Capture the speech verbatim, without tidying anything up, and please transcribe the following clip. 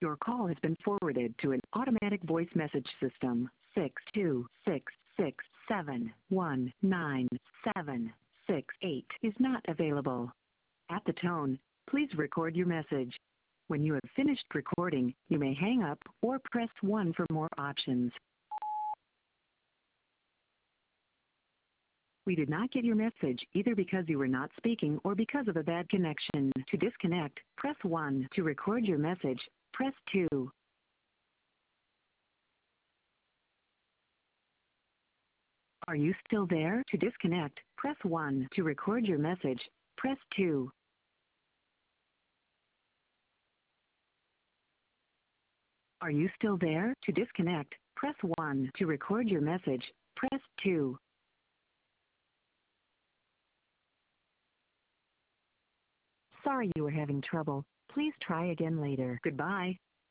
Your call has been forwarded to an automatic voice message system. six two six six seven one nine seven six eight is not available. At the tone, please record your message. When you have finished recording, you may hang up or press one for more options. We did not get your message either because you were not speaking or because of a bad connection. To disconnect, press one. To record your message, press two. Are you still there? To disconnect, press one. To record your message, press two. Are you still there? To disconnect, press one. To record your message, press two. Sorry you were having trouble. Please try again later. Goodbye.